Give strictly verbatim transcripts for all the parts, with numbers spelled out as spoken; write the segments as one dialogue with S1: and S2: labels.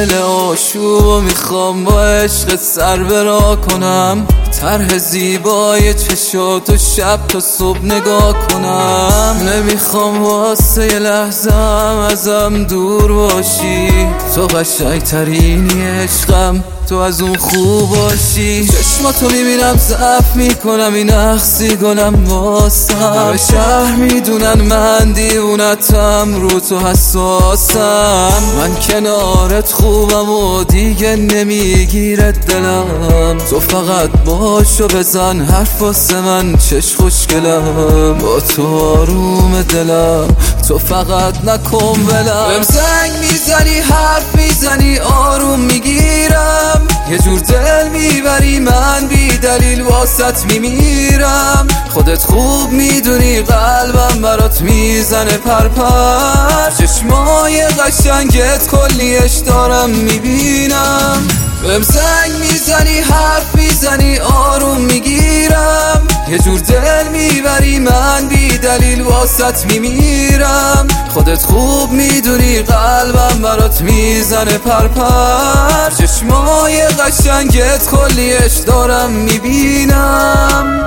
S1: دل آشوب میخوام با عشق سر برا کنم، طرح زیبای چشات و شب تا صبح نگاه کنم. نمیخوام واسه یه لحظم ازم دور باشی، تو قشنگ ترینی عشقم، تو از اون خوب باشی. چشماتو میبینم ضعف میکنم، این اخسی گلم واسم. همه شهر میدونن من دیوونتم، رو تو حساسم. من کنارت خوبم و دیگه نمیگیره دلم، تو فقط باشو بزن حرف واسه من چش خوشگلم. با تو آروم دلم، تو فقط نکن ولم. بهم زنگ میزنی حرف میزنی آروم میگیرم، یه جور دل میبری من بی دلیل واسط میمیرم. خودت خوب میدونی قلبم برات میزنه پرپر، چشمای قشنگت کلیش دارم میبینم. بهم زنگ میزنی حرف میزنی آروم میگیرم، یه جور دل میبری من بی دلیل واسط میمیرم. خودت خوب میدونی قلبم برات میزنه پرپر، چشمای قشنگت کلیش دارم میبینم.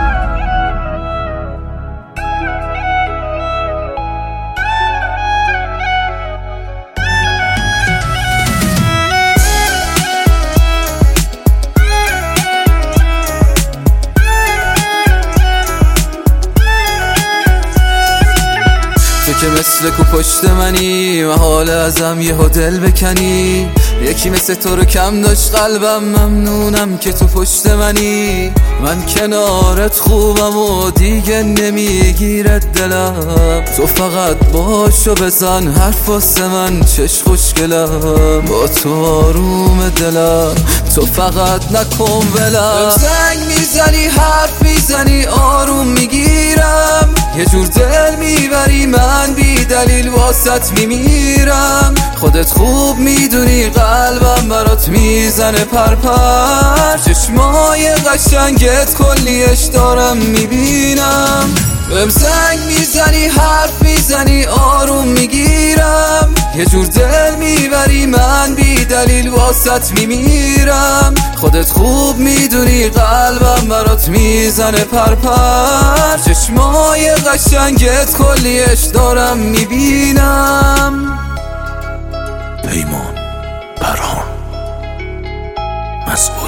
S1: تو که مثل کو پشت منی، محال ازم یه دل بکنی. یکی مثل تو رو کم داشت قلبم، ممنونم که تو پشت منی. من کنارت خوبم و دیگه نمیگیره دلم، تو فقط باشو بزن حرف واسه من چش خوشگلم. با تو آروم دلم، تو فقط نکن ولم. زنگ میزنی حرف میزنی آروم میگیرم، یه جور دل میبری من بی دلیل واسط میمیرم. خودت خوب میدونی قلبم برات میزنه پرپر، چشمای قشنگت کلیش دارم میبینم. بهم زنگ میزنی حرف میزنی آروم میگیرم، یه جور دل میبری من بی دلیل واسط میمیرم. خودت خوب میدونی قلبم برات میزنه پرپر، چشمای قشنگت کلیش دارم میبینم.
S2: پیمان برهان مسئول